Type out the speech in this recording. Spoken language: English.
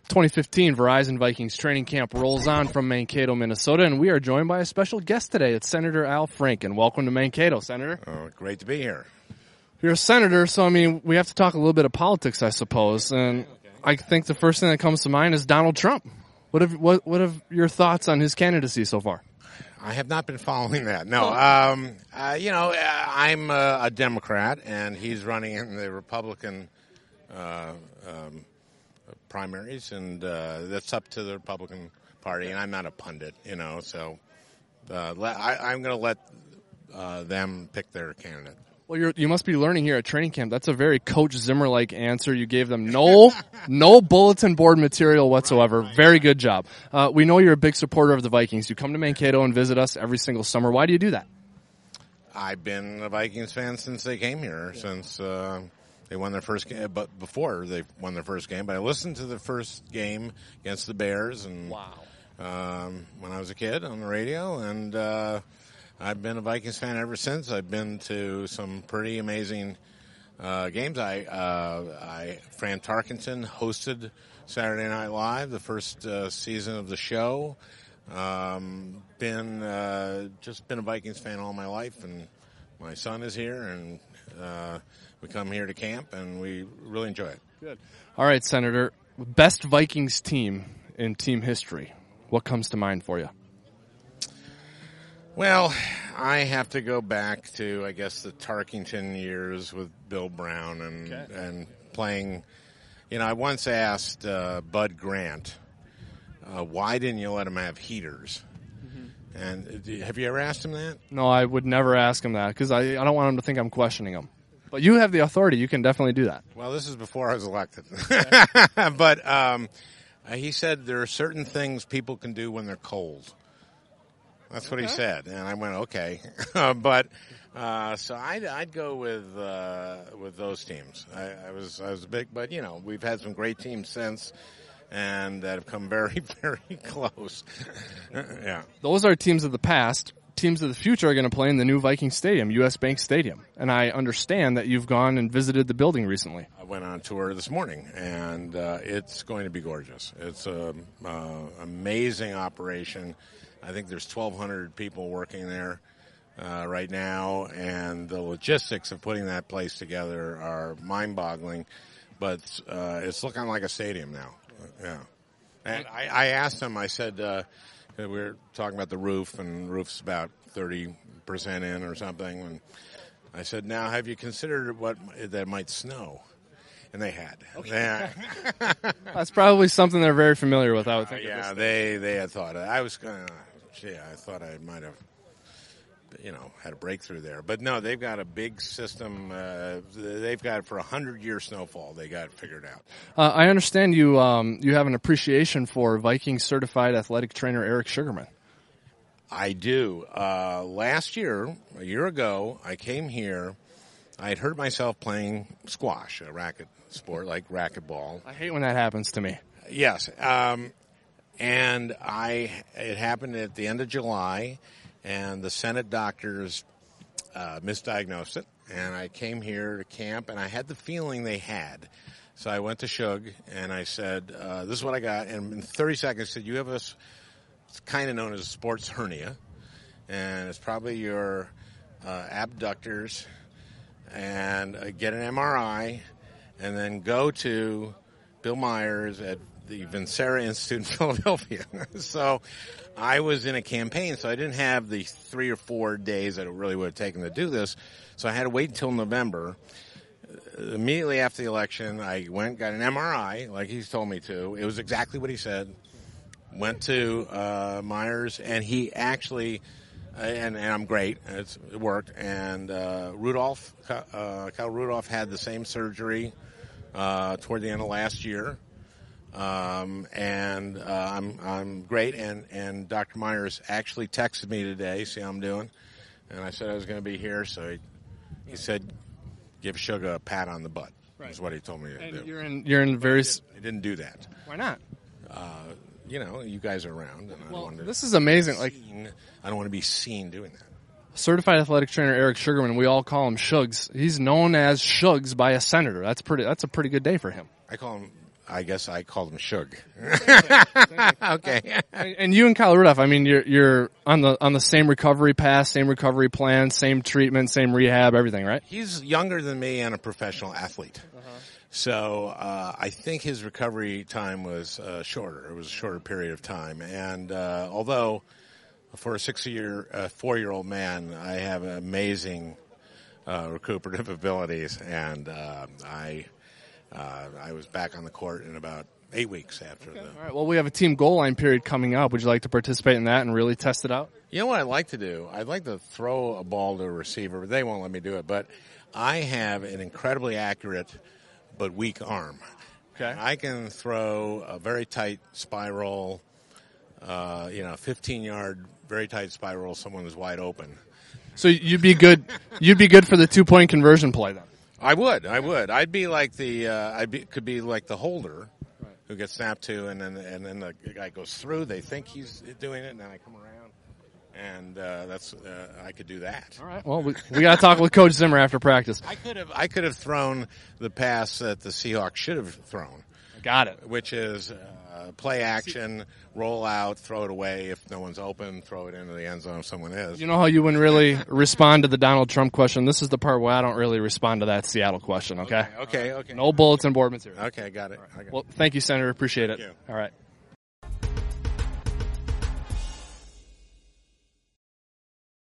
2015 Verizon Vikings training camp rolls on from Mankato, Minnesota, and we are joined by a special guest today. It's Senator Al Franken. Welcome to Mankato, Senator. Oh, great to be here. You're a senator, so, we have to talk a little bit of politics, I suppose. And I think the first thing that comes to mind is Donald Trump. What have your thoughts on his candidacy so far? I have not been following that. No, I'm a Democrat, and he's running in the Republican primaries, and that's up to the Republican Party. And I'm not a pundit, so I'm going to let them pick their candidate. Well, you must be learning here at training camp. That's a very Coach Zimmer-like answer. You gave them no bulletin board material whatsoever. Right. Very good job. We know you're a big supporter of the Vikings. You come to Mankato and visit us every single summer. Why do you do that? I've been a Vikings fan since they came here, since they won their first game, but before they won their first game. But I listened to the first game against the Bears, and when I was a kid on the radio, and I've been a Vikings fan ever since. I've been to some pretty amazing games. Fran Tarkenton hosted Saturday Night Live, the first season of the show. Been a Vikings fan all my life, and my son is here, and we come here to camp, and we really enjoy it. Good. All right, Senator. Best Vikings team in team history. What comes to mind for you? Well, I have to go back to, I guess, the Tarkenton years with Bill Brown and playing. I once asked Bud Grant, why didn't you let him have heaters? Mm-hmm. And have you ever asked him that? No, I would never ask him that because I don't want him to think I'm questioning him. But you have the authority. You can definitely do that. Well, this is before I was elected. Okay. But he said there are certain things people can do when they're cold. That's what he said, and I went okay. But so I'd go with those teams. I was big, but we've had some great teams since, and that have come very, very close. Yeah, those are teams of the past. Teams of the future are going to play in the new Viking Stadium, U.S. Bank Stadium, and I understand that you've gone and visited the building recently. I went on tour this morning, and it's going to be gorgeous. It's an amazing operation. I think there's 1,200 people working there right now, and the logistics of putting that place together are mind-boggling. But it's looking like a stadium now. Yeah, and I asked them. I said we were talking about the roof, and the roof's about 30% in or something. And I said, "Now, have you considered that might snow?" And they had. Okay. That's probably something they're very familiar with, I would think. Yeah, they had thought. I was going to. I thought I might have, had a breakthrough there. But no, they've got a big system. They've got for 100-year snowfall. They got it figured out. I understand you have an appreciation for Vikings certified athletic trainer Eric Sugarman. I do. Last year, a year ago, I came here. I had hurt myself playing squash, a racket sport like racquetball. I hate when that happens to me. Yes. And it happened at the end of July, and the Senate doctors misdiagnosed it. And I came here to camp, and I had the feeling they had. So I went to Shug, and I said, this is what I got. And in 30 seconds, I said, you have it's kind of known as a sports hernia, and it's probably your abductors, and get an MRI, and then go to Bill Myers at the Vincera Institute in Philadelphia. So I was in a campaign, so I didn't have the 3 or 4 days that it really would have taken to do this. So I had to wait until November. Immediately after the election, I went, got an MRI, like he told me to. It was exactly what he said. Went to Myers, and he actually, and I'm great, it worked. And Kyle Rudolph had the same surgery toward the end of last year. And I'm great, and Dr. Myers actually texted me today, see how I'm doing, and I said I was going to be here, so he said, give Sugar a pat on the butt, right. Is what he told me to do. You're in very... He didn't do that. Why not? You guys are around, and I don't want to... This is amazing. I don't want to be seen doing that. Certified athletic trainer Eric Sugarman, we all call him Shugs. He's known as Shugs by a senator. That's a pretty good day for him. I call him I guess I called him Shug. Okay. And you and Kyle Rudolph, I mean, you're on the same recovery path, same recovery plan, same treatment, same rehab, everything, right? He's younger than me and a professional athlete. So I think his recovery time was shorter. It was a shorter period of time. And although for a 4-year-old man, I have amazing recuperative abilities, and I was back on the court in about 8 weeks after the. All right. Well, we have a team goal line period coming up. Would you like to participate in that and really test it out? You know what I'd like to do? I'd like to throw a ball to a receiver, but they won't let me do it. But I have an incredibly accurate but weak arm. Okay. I can throw a very tight spiral, 15-yard, very tight spiral. Someone is wide open. So you'd be good. You'd be good for the 2-point conversion play then. I would. I'd be like could be like the holder, who gets snapped to, and then the guy goes through. They think he's doing it, and then I come around, and I could do that. All right. Well, we got to talk with Coach Zimmer after practice. I could have thrown the pass that the Seahawks should have thrown. Got it. Which is play action, roll out, throw it away. If no one's open, throw it into the end zone if someone is. You know how you wouldn't really respond to the Donald Trump question? This is the part where I don't really respond to that Seattle question, okay? Okay. No bulletin board material. Okay, got it. Right. Well, thank you, Senator. Appreciate it. Thank you. All right.